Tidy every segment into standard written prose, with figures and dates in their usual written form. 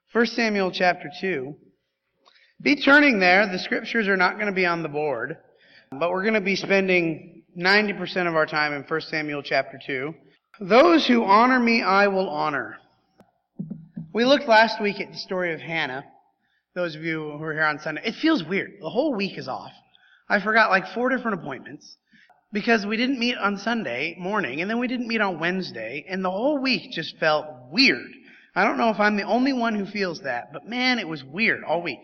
1 Samuel chapter 2. Be turning there. The scriptures are not going to be on the board, but we're going to be spending 90% of our time in 1 Samuel chapter 2. Those who honor me, I will honor. We looked last week at the story of Hannah. Those of you who were here on Sunday. It feels weird. The whole week is off. I forgot like 4 different appointments because we didn't meet on Sunday morning and then we didn't meet on Wednesday, and the whole week just felt weird. I don't know if I'm the only one who feels that, but man, it was weird all week.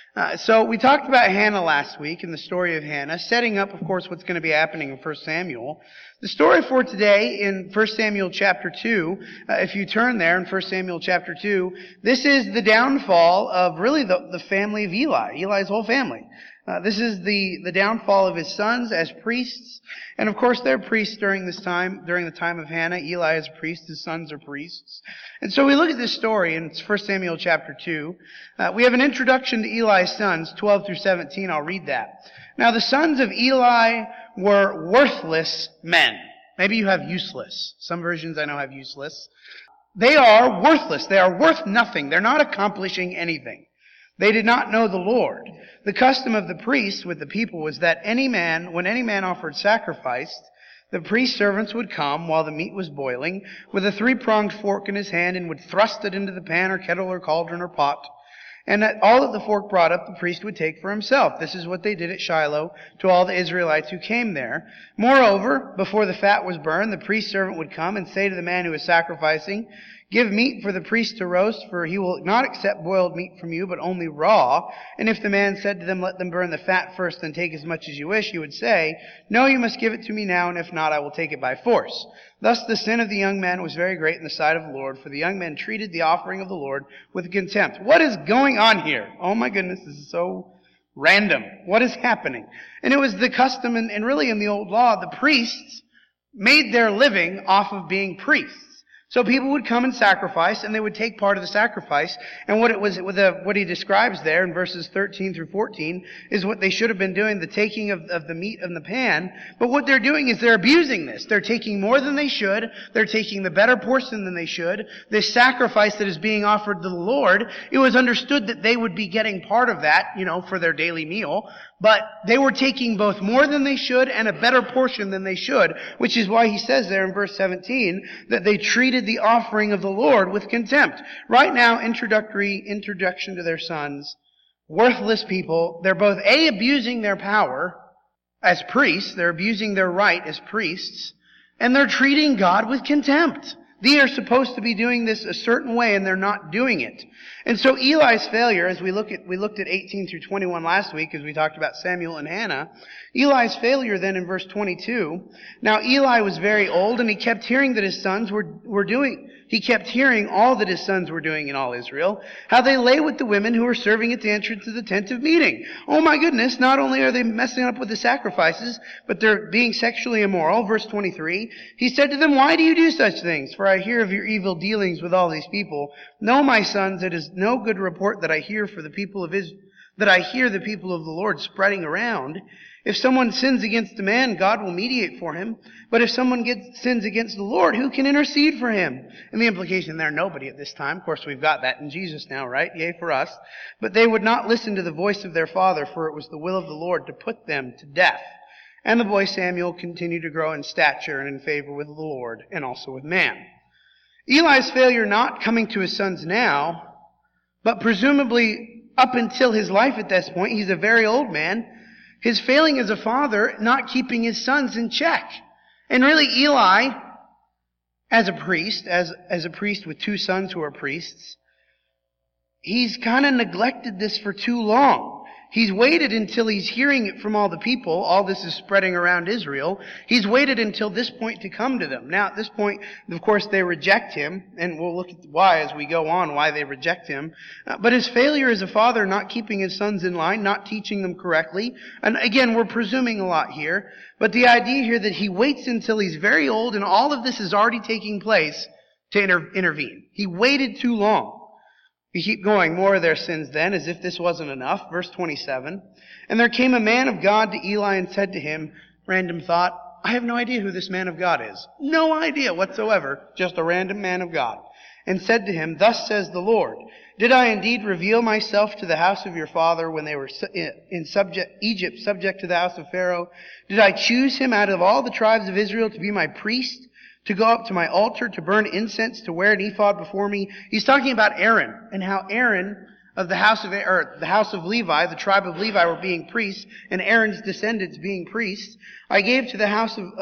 So we talked about Hannah last week and the story of Hannah, setting up, of course, what's going to be happening in 1 Samuel. The story for today in 1 Samuel chapter 2, if you turn there in 1 Samuel chapter 2, this is the downfall of really the family of Eli, Eli's whole family. This is the downfall of his sons as priests. And of course, they're priests during the time of Hannah. Eli is a priest, his sons are priests. And so we look at this story in 1 Samuel chapter 2. We have an introduction to Eli's sons, 12 through 17. I'll read that. Now, the sons of Eli were worthless men. Maybe you have useless. Some versions I know have useless. They are worthless. They are worth nothing. They're not accomplishing anything. They did not know the Lord. The custom of the priests with the people was that when any man offered sacrifice, the priest servants would come while the meat was boiling with a 3-pronged fork in his hand and would thrust it into the pan or kettle or cauldron or pot. And all that the fork brought up, the priest would take for himself. This is what they did at Shiloh to all the Israelites who came there. Moreover, before the fat was burned, the priest servant would come and say to the man who was sacrificing, "Give meat for the priest to roast, for he will not accept boiled meat from you, but only raw." And if the man said to them, "Let them burn the fat first, and take as much as you wish," he would say, "No, you must give it to me now, and if not, I will take it by force." Thus the sin of the young man was very great in the sight of the Lord, for the young man treated the offering of the Lord with contempt. What is going on here? Oh my goodness, this is so random. What is happening? And it was the custom, and really in the old law, the priests made their living off of being priests. So people would come and sacrifice, and they would take part of the sacrifice. And what he describes there in verses 13 through 14 is what they should have been doing, the taking of the meat in the pan. But what they're doing is they're abusing this. They're taking more than they should. They're taking the better portion than they should. This sacrifice that is being offered to the Lord, it was understood that they would be getting part of that, for their daily meal. But they were taking both more than they should and a better portion than they should, which is why he says there in verse 17 that they treated the offering of the Lord with contempt. Right now, introduction to their sons, worthless people. They're both abusing their power as priests, they're abusing their right as priests, and they're treating God with contempt. They are supposed to be doing this a certain way, and they're not doing it. And so Eli's failure, as we looked at 18 through 21 last week, as we talked about Samuel and Hannah, Eli's failure then in verse 22. Now Eli was very old, and he kept hearing that his sons he kept hearing all that his sons were doing in all Israel, how they lay with the women who were serving at the entrance of the tent of meeting. Oh my goodness, not only are they messing up with the sacrifices, but they're being sexually immoral. Verse 23, he said to them, "Why do you do such things? For I hear of your evil dealings with all these people. No, my sons, it is no good report that I hear the people of the Lord spreading around. If someone sins against a man, God will mediate for him. But if someone sins against the Lord, who can intercede for him?" And the implication there, nobody at this time. Of course, we've got that in Jesus now, right? Yea, for us. But they would not listen to the voice of their father, for it was the will of the Lord to put them to death. And the boy Samuel continued to grow in stature and in favor with the Lord and also with man. Eli's failure not coming to his sons now, but presumably up until his life at this point, he's a very old man. His failing as a father, not keeping his sons in check. And really Eli, as a priest with 2 sons who are priests, he's kind of neglected this for too long. He's waited until he's hearing it from all the people. All this is spreading around Israel. He's waited until this point to come to them. Now, at this point, of course, they reject him, and we'll look at why as we go on, why they reject him. But his failure as a father, not keeping his sons in line, not teaching them correctly. And again, we're presuming a lot here. But the idea here that he waits until he's very old and all of this is already taking place to intervene. He waited too long. We keep going. More of their sins then, as if this wasn't enough. Verse 27. And there came a man of God to Eli and said to him, random thought, I have no idea who this man of God is. No idea whatsoever. Just a random man of God. and said to him, Thus says the Lord, Did I indeed reveal myself to the house of your father when they were in Egypt, subject to the house of Pharaoh? Did I choose him out of all the tribes of Israel to be my priest, to go up to my altar, to burn incense, to wear an ephod before me? He's talking about Aaron, and how Aaron of the house of Levi, the tribe of Levi, were being priests, and Aaron's descendants being priests. I gave to the house of,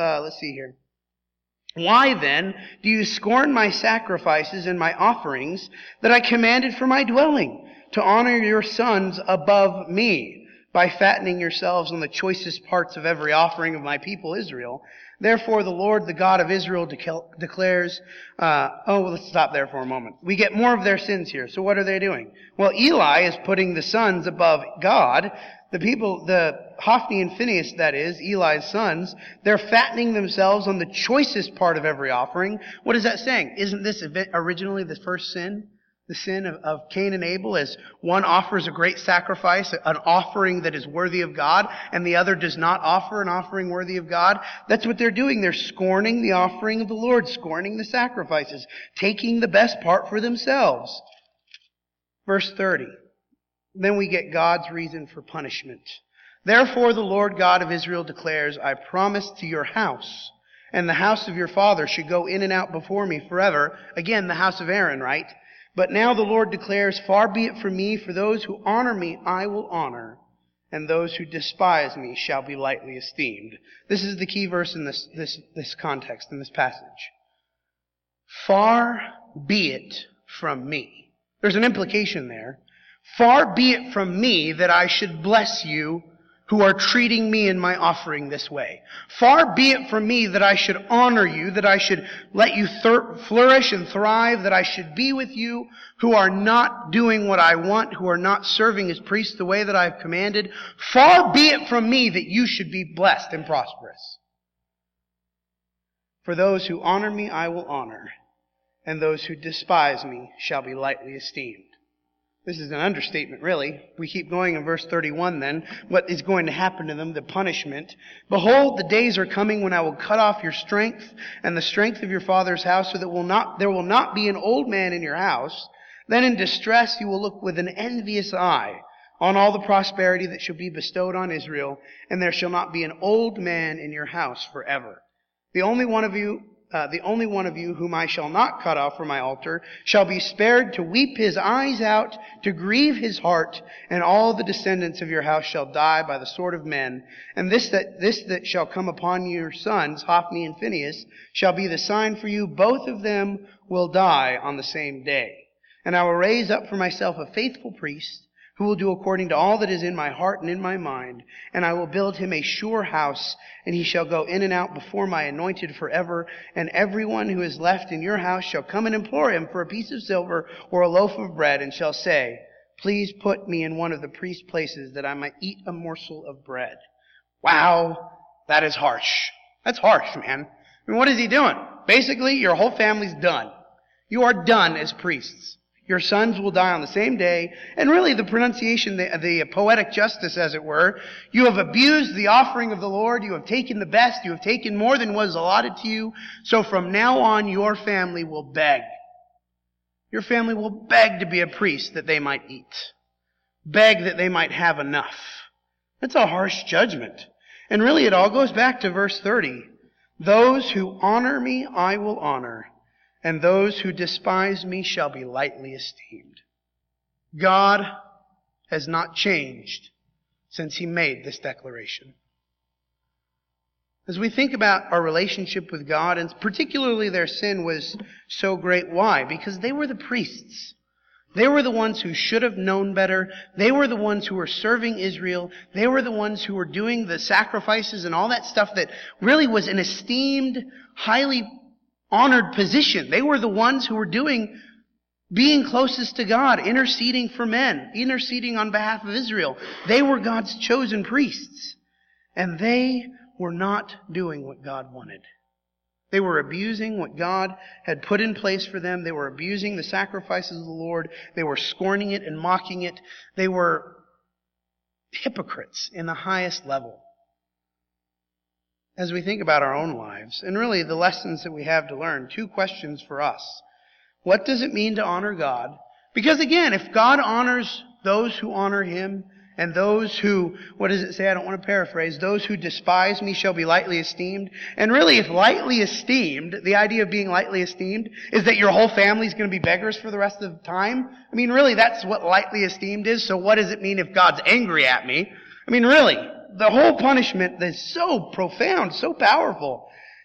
Why then do you scorn my sacrifices and my offerings that I commanded for my dwelling, to honor your sons above me, by fattening yourselves on the choicest parts of every offering of my people Israel? Therefore the Lord, the God of Israel, declares, let's stop there for a moment. We get more of their sins here. So what are they doing? Well, Eli is putting the sons above God. The Hophni and Phinehas, that is, Eli's sons, they're fattening themselves on the choicest part of every offering. What is that saying? Isn't this originally the first sin? The sin of Cain and Abel, as one offers a great sacrifice, an offering that is worthy of God, and the other does not offer an offering worthy of God. That's what they're doing. They're scorning the offering of the Lord, scorning the sacrifices, taking the best part for themselves. Verse 30. Then we get God's reason for punishment. Therefore the Lord God of Israel declares, I promised to your house, and the house of your father should go in and out before me forever. Again, the house of Aaron, right? But now the Lord declares, Far be it from me, for those who honor me I will honor, and those who despise me shall be lightly esteemed. This is the key verse in this context, in this passage. Far be it from me. There's an implication there. Far be it from me that I should bless you who are treating me in my offering this way. Far be it from me that I should honor you, that I should let you flourish and thrive, that I should be with you who are not doing what I want, who are not serving as priests the way that I've commanded. Far be it from me that you should be blessed and prosperous. For those who honor me I will honor, and those who despise me shall be lightly esteemed. This is an understatement, really. We keep going in verse 31 then. What is going to happen to them? The punishment. Behold, the days are coming when I will cut off your strength and the strength of your father's house, so that there will not be an old man in your house. Then in distress you will look with an envious eye on all the prosperity that shall be bestowed on Israel, and there shall not be an old man in your house forever. The only one of you whom I shall not cut off from my altar shall be spared to weep his eyes out, to grieve his heart, and all the descendants of your house shall die by the sword of men. And this that shall come upon your sons, Hophni and Phinehas, shall be the sign for you. Both of them will die on the same day. And I will raise up for myself a faithful priest, who will do according to all that is in my heart and in my mind. And I will build him a sure house, and he shall go in and out before my anointed forever. And everyone who is left in your house shall come and implore him for a piece of silver or a loaf of bread, and shall say, Please put me in one of the priest's places, that I might eat a morsel of bread. Wow, that is harsh. That's harsh, man. I mean, what is he doing? Basically, your whole family's done. You are done as priests. Your sons will die on the same day. And really the pronunciation, the poetic justice, as it were, you have abused the offering of the Lord. You have taken the best. You have taken more than was allotted to you. So from now on, your family will beg. Your family will beg to be a priest that they might eat. Beg that they might have enough. That's a harsh judgment. And really it all goes back to verse 30. Those who honor me, I will honor, and those who despise me shall be lightly esteemed. God has not changed since He made this declaration. As we think about our relationship with God, and particularly their sin was so great, why? Because they were the priests. They were the ones who should have known better. They were the ones who were serving Israel. They were the ones who were doing the sacrifices and all that stuff that really was an esteemed, highly honored position. They were the ones who were being closest to God, interceding for men, interceding on behalf of Israel. They were God's chosen priests. And they were not doing what God wanted. They were abusing what God had put in place for them. They were abusing the sacrifices of the Lord. They were scorning it and mocking it. They were hypocrites in the highest level. As we think about our own lives, and really the lessons that we have to learn, two questions for us. What does it mean to honor God? Because again, if God honors those who honor Him, and those who, what does it say? I don't want to paraphrase. Those who despise me shall be lightly esteemed. And really, if lightly esteemed, the idea of being lightly esteemed is that your whole family is going to be beggars for the rest of the time. I mean, really, that's what lightly esteemed is. So what does it mean if God's angry at me? I mean, really, the whole punishment is so profound, so powerful.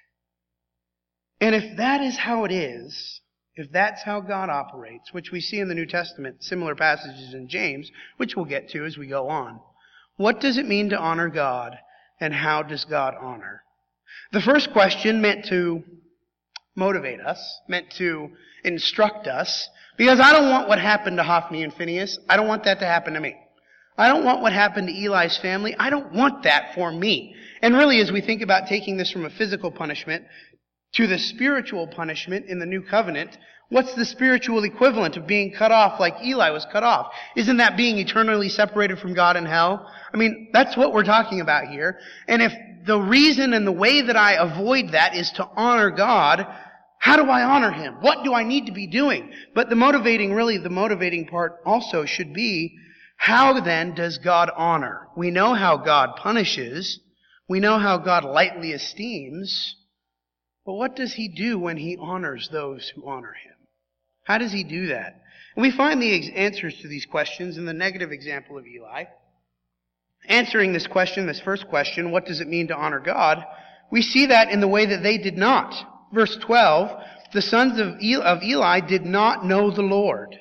And if that is how it is, if that's how God operates, which we see in the New Testament, similar passages in James, which we'll get to as we go on, what does it mean to honor God, and how does God honor? The first question meant to motivate us, meant to instruct us, because I don't want what happened to Hophni and Phinehas. I don't want that to happen to me. I don't want what happened to Eli's family. I don't want that for me. And really, as we think about taking this from a physical punishment to the spiritual punishment in the new covenant, what's the spiritual equivalent of being cut off like Eli was cut off? Isn't that being eternally separated from God in hell? I mean, that's what we're talking about here. And if the reason and the way that I avoid that is to honor God, how do I honor Him? What do I need to be doing? But the motivating part also should be, how then does God honor? We know how God punishes. We know how God lightly esteems. But what does He do when He honors those who honor Him? How does He do that? And we find the answers to these questions in the negative example of Eli. Answering this question, this first question, what does it mean to honor God? We see that in the way that they did not. Verse 12, the sons of Eli did not know the Lord.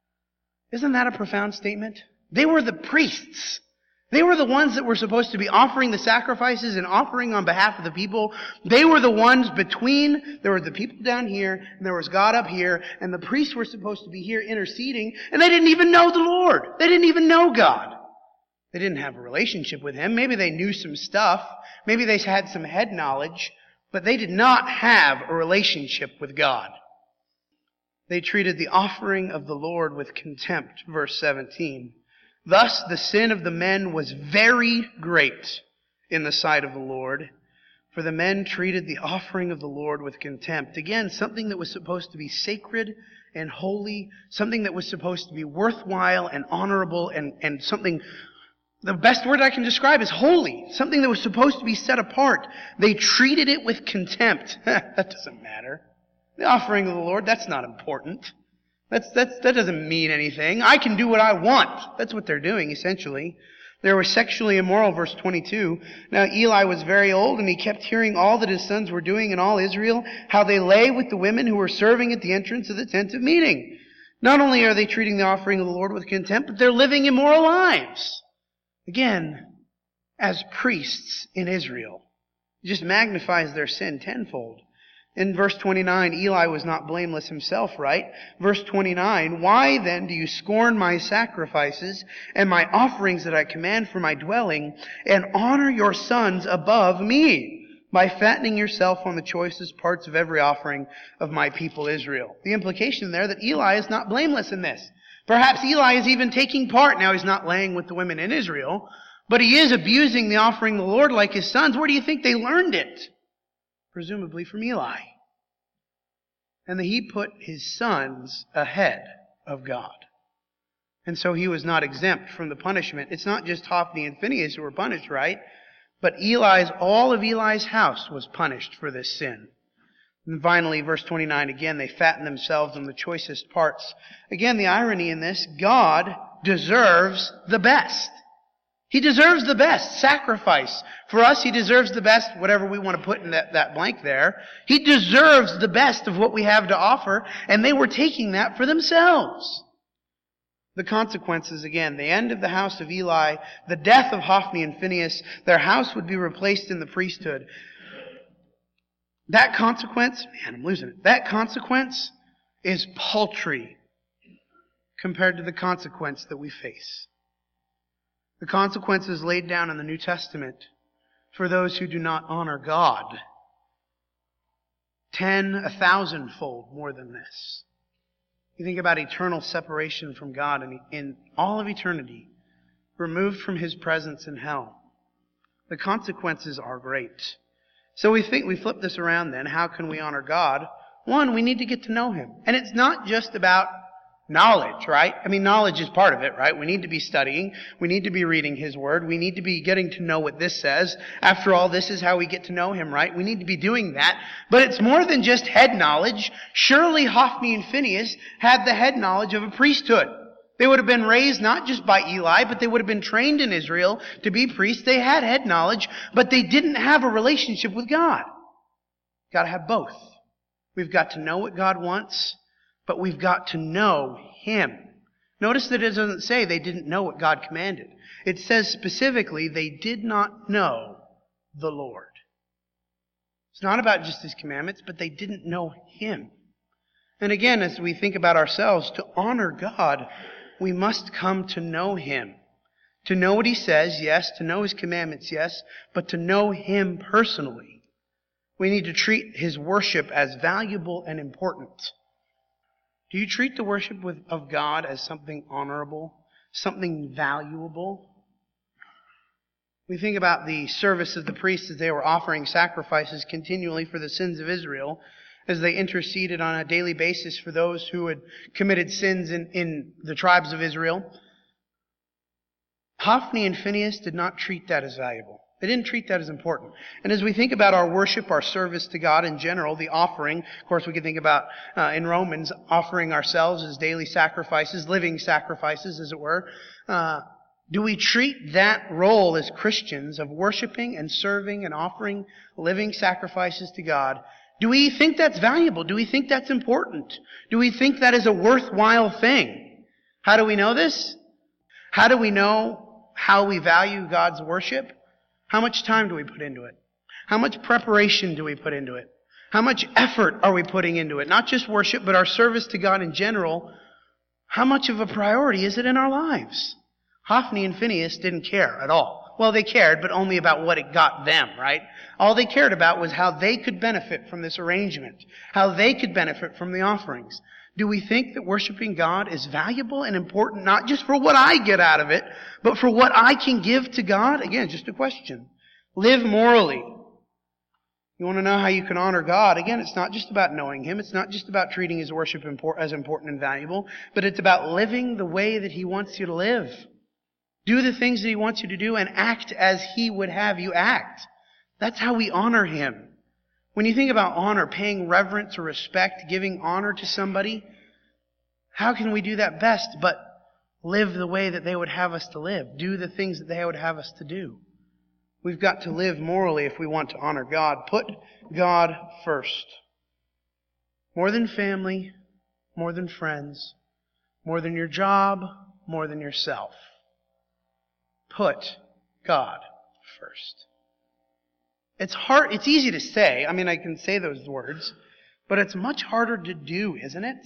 Isn't that a profound statement? They were the priests. They were the ones that were supposed to be offering the sacrifices and offering on behalf of the people. They were the ones there were the people down here, and there was God up here, and the priests were supposed to be here interceding, and they didn't even know the Lord. They didn't even know God. They didn't have a relationship with Him. Maybe they knew some stuff. Maybe they had some head knowledge, but they did not have a relationship with God. They treated the offering of the Lord with contempt, verse 17. Thus the sin of the men was very great in the sight of the Lord, for the men treated the offering of the Lord with contempt. Again, something that was supposed to be sacred and holy, something that was supposed to be worthwhile and honorable, and something, the best word I can describe is holy, something that was supposed to be set apart. They treated it with contempt. That doesn't matter. The offering of the Lord, that's not important. That doesn't mean anything. I can do what I want. That's what they're doing, essentially. They were sexually immoral, verse 22. Now Eli was very old, and he kept hearing all that his sons were doing in all Israel, how they lay with the women who were serving at the entrance of the tent of meeting. Not only are they treating the offering of the Lord with contempt, but they're living immoral lives. Again, as priests in Israel. It just magnifies their sin tenfold. In verse 29, Eli was not blameless himself, right? Verse 29, why then do you scorn my sacrifices and my offerings that I command for my dwelling, and honor your sons above me by fattening yourself on the choicest parts of every offering of my people Israel? The implication there that Eli is not blameless in this. Perhaps Eli is even taking part. Now he's not laying with the women in Israel, but he is abusing the offering of the Lord like his sons. Where do you think they learned it? Presumably from Eli. And that he put his sons ahead of God. And so he was not exempt from the punishment. It's not just Hophni and Phinehas who were punished, right? But all of Eli's house was punished for this sin. And finally, verse 29, again, they fatten themselves on the choicest parts. Again, the irony in this, God deserves the best. He deserves the best sacrifice. For us, He deserves the best, whatever we want to put in that blank there. He deserves the best of what we have to offer, and they were taking that for themselves. The consequences, again, the end of the house of Eli, the death of Hophni and Phinehas, their house would be replaced in the priesthood. That consequence, man, I'm losing it. That consequence is paltry compared to the consequence that we face. The consequences laid down in the New Testament for those who do not honor God. 1,000-fold more than this. You think about eternal separation from God and in all of eternity, removed from His presence in hell. The consequences are great. So we flip this around then. How can we honor God? One, we need to get to know Him. And it's not just about knowledge, right? I mean, knowledge is part of it, right? We need to be studying. We need to be reading His Word. We need to be getting to know what this says. After all, this is how we get to know Him, right? We need to be doing that. But it's more than just head knowledge. Surely Hophni and Phinehas had the head knowledge of a priesthood. They would have been raised not just by Eli, but they would have been trained in Israel to be priests. They had head knowledge, but they didn't have a relationship with God. Got to have both. We've got to know what God wants, but we've got to know Him. Notice that it doesn't say they didn't know what God commanded. It says specifically they did not know the Lord. It's not about just His commandments, but they didn't know Him. And again, as we think about ourselves, to honor God, we must come to know Him. To know what He says, yes. To know His commandments, yes. But to know Him personally. We need to treat His worship as valuable and important. Do you treat the worship of God as something honorable, something valuable? We think about the service of the priests as they were offering sacrifices continually for the sins of Israel, as they interceded on a daily basis for those who had committed sins in the tribes of Israel. Hophni and Phinehas did not treat that as valuable. They didn't treat that as important. And as we think about our worship, our service to God in general, the offering, of course we can think about in Romans offering ourselves as daily sacrifices, living sacrifices as it were. Do we treat that role as Christians of worshiping and serving and offering living sacrifices to God? Do we think that's valuable? Do we think that's important? Do we think that is a worthwhile thing? How do we know this? How do we know how we value God's worship? How much time do we put into it? How much preparation do we put into it? How much effort are we putting into it? Not just worship, but our service to God in general. How much of a priority is it in our lives? Hophni and Phinehas didn't care at all. Well, they cared, but only about what it got them, right? All they cared about was how they could benefit from this arrangement, how they could benefit from the offerings. Do we think that worshiping God is valuable and important, not just for what I get out of it, but for what I can give to God? Again, just a question. Live morally. You want to know how you can honor God? Again, it's not just about knowing Him. It's not just about treating His worship as important and valuable, but it's about living the way that He wants you to live. Do the things that He wants you to do and act as He would have you act. That's how we honor Him. When you think about honor, paying reverence or respect, giving honor to somebody, how can we do that best but live the way that they would have us to live? Do the things that they would have us to do. We've got to live morally if we want to honor God. Put God first. More than family, more than friends, more than your job, more than yourself. Put God first. It's hard, it's easy to say. I mean, I can say those words, but it's much harder to do, isn't it?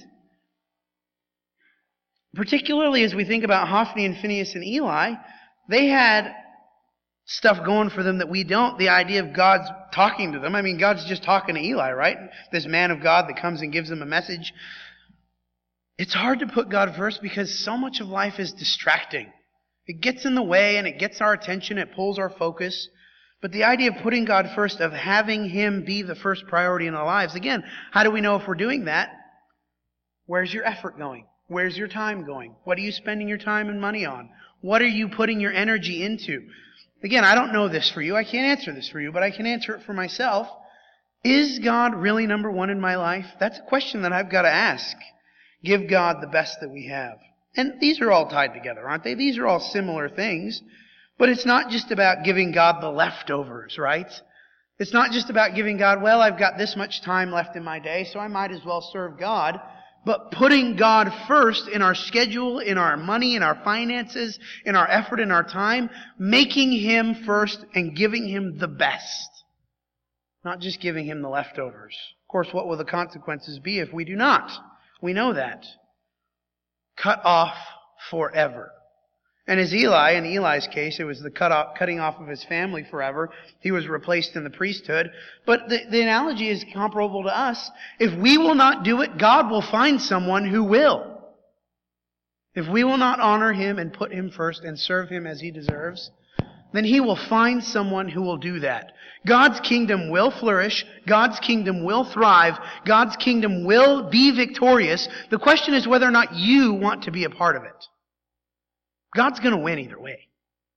Particularly as we think about Hophni and Phinehas and Eli, they had stuff going for them that we don't. The idea of God's talking to them. I mean, God's just talking to Eli, right? This man of God that comes and gives them a message. It's hard to put God first because so much of life is distracting. It gets in the way and it gets our attention, it pulls our focus. But the idea of putting God first, of having Him be the first priority in our lives, again, how do we know if we're doing that? Where's your effort going? Where's your time going? What are you spending your time and money on? What are you putting your energy into? Again, I don't know this for you. I can't answer this for you, but I can answer it for myself. Is God really number one in my life? That's a question that I've got to ask. Give God the best that we have. And these are all tied together, aren't they? These are all similar things. But it's not just about giving God the leftovers, right? It's not just about giving God, well, I've got this much time left in my day, so I might as well serve God. But putting God first in our schedule, in our money, in our finances, in our effort, in our time, making Him first and giving Him the best. Not just giving Him the leftovers. Of course, what will the consequences be if we do not? We know that. Cut off forever. And as Eli, in Eli's case, it was the cutting off of his family forever. He was replaced in the priesthood. But the analogy is comparable to us. If we will not do it, God will find someone who will. If we will not honor Him and put Him first and serve Him as He deserves, then He will find someone who will do that. God's kingdom will flourish. God's kingdom will thrive. God's kingdom will be victorious. The question is whether or not you want to be a part of it. God's going to win either way.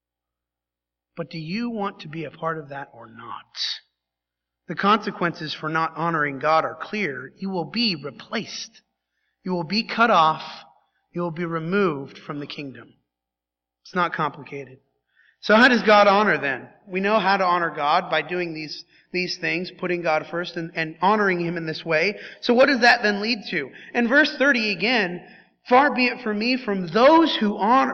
But do you want to be a part of that or not? The consequences for not honoring God are clear. You will be replaced. You will be cut off. You will be removed from the kingdom. It's not complicated. So how does God honor then? We know how to honor God by doing these things, putting God first and honoring Him in this way. So what does that then lead to? In verse 30 again, far be it from me for those who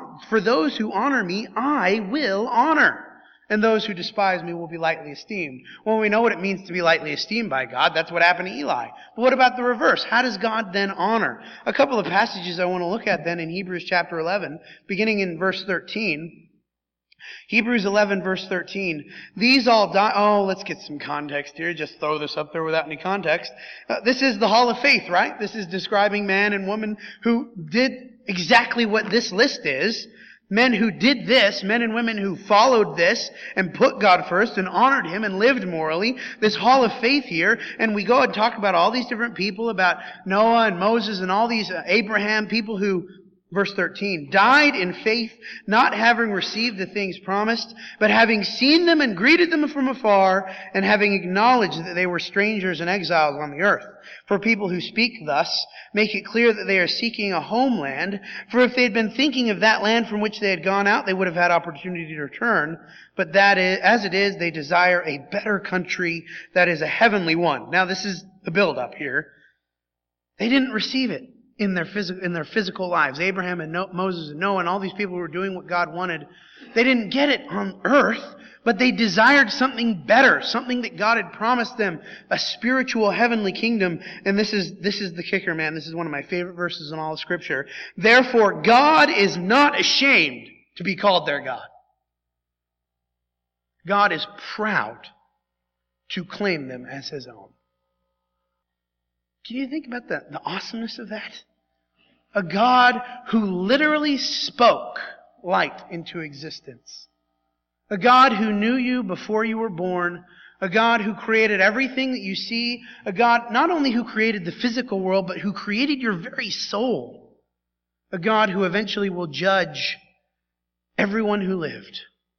honor me, I will honor. And those who despise me will be lightly esteemed. Well, we know what it means to be lightly esteemed by God. That's what happened to Eli. But what about the reverse? How does God then honor? A couple of passages I want to look at then in Hebrews chapter 11, beginning in verse 13. Hebrews 11 verse 13. These all die. Oh, let's get some context here. Just throw this up there without any context. This is the hall of faith, right? This is describing man and woman who did exactly what this list is. Men who did this, men and women who followed this and put God first and honored Him and lived morally. This hall of faith here. And we go and talk about all these different people, about Noah and Moses and all these Abraham, people who, verse 13, died in faith, not having received the things promised, but having seen them and greeted them from afar, and having acknowledged that they were strangers and exiles on the earth. For people who speak thus make it clear that they are seeking a homeland. For if they had been thinking of that land from which they had gone out, they would have had opportunity to return. But that is, as it is, they desire a better country, that is a heavenly one. Now this is the build-up here. They didn't receive it in their physical lives. Abraham and Moses and Noah and all these people who were doing what God wanted, they didn't get it on earth, but they desired something better, something that God had promised them, a spiritual heavenly kingdom. And this is the kicker, man. This is one of my favorite verses in all of Scripture. Therefore, God is not ashamed to be called their God. God is proud to claim them as His own. Can you think about the awesomeness of that? A God who literally spoke light into existence. A God who knew you before you were born. A God who created everything that you see. A God not only who created the physical world, but who created your very soul. A God who eventually will judge everyone who lived.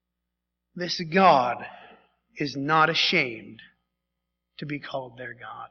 This God is not ashamed to be called their God.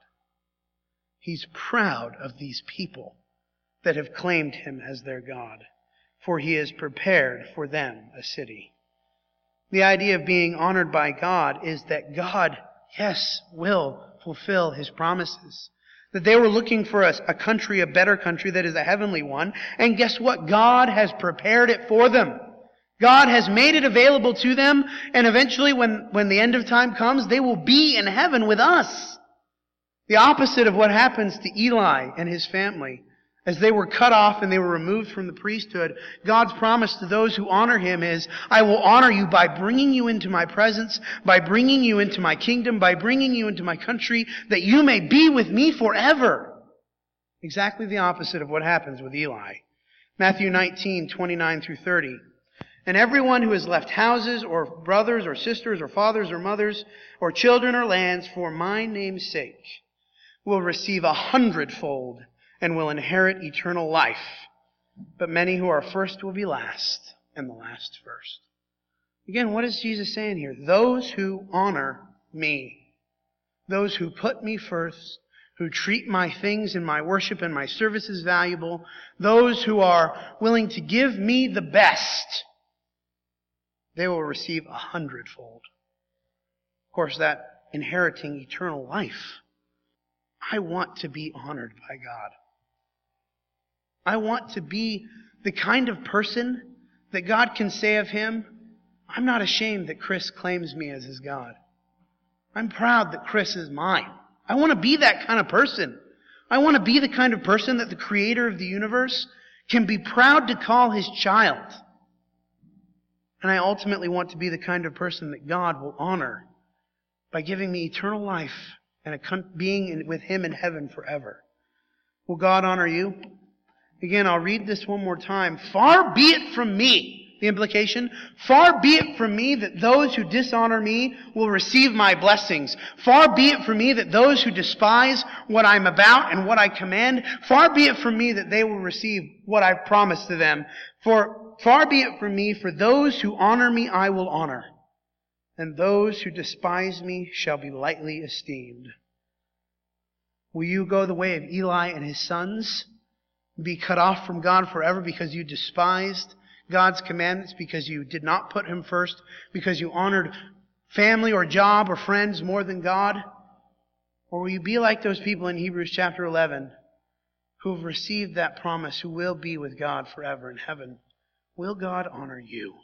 He's proud of these people that have claimed Him as their God, for He has prepared for them a city. The idea of being honored by God is that God, yes, will fulfill His promises. That they were looking for a country, a better country that is a heavenly one. And guess what? God has prepared it for them. God has made it available to them. And eventually, when the end of time comes, they will be in heaven with us. The opposite of what happens to Eli and his family. As they were cut off and they were removed from the priesthood, God's promise to those who honor Him is, I will honor you by bringing you into my presence, by bringing you into my kingdom, by bringing you into my country, that you may be with me forever. Exactly the opposite of what happens with Eli. Matthew 19:29 through 30. And everyone who has left houses or brothers or sisters or fathers or mothers or children or lands for my name's sake will receive 100-fold and will inherit eternal life. But many who are first will be last, and the last first. Again, what is Jesus saying here? Those who honor me, those who put me first, who treat my things and my worship and my services valuable, those who are willing to give me the best, they will receive 100-fold. Of course, that inheriting eternal life. I want to be honored by God. I want to be the kind of person that God can say of Him, I'm not ashamed that Chris claims me as his God. I'm proud that Chris is mine. I want to be that kind of person. I want to be the kind of person that the Creator of the universe can be proud to call His child. And I ultimately want to be the kind of person that God will honor by giving me eternal life and being with Him in heaven forever. Will God honor you? Again, I'll read this one more time. Far be it from me. The implication, far be it from me that those who dishonor me will receive my blessings. Far be it from me that those who despise what I'm about and what I command, far be it from me that they will receive what I've promised to them. For far be it from me, for those who honor me I will honor, and those who despise me shall be lightly esteemed. Will you go the way of Eli and his sons? Be cut off from God forever because you despised God's commandments, because you did not put Him first, because you honored family or job or friends more than God? Or will you be like those people in Hebrews chapter 11 who have received that promise, who will be with God forever in heaven? Will God honor you?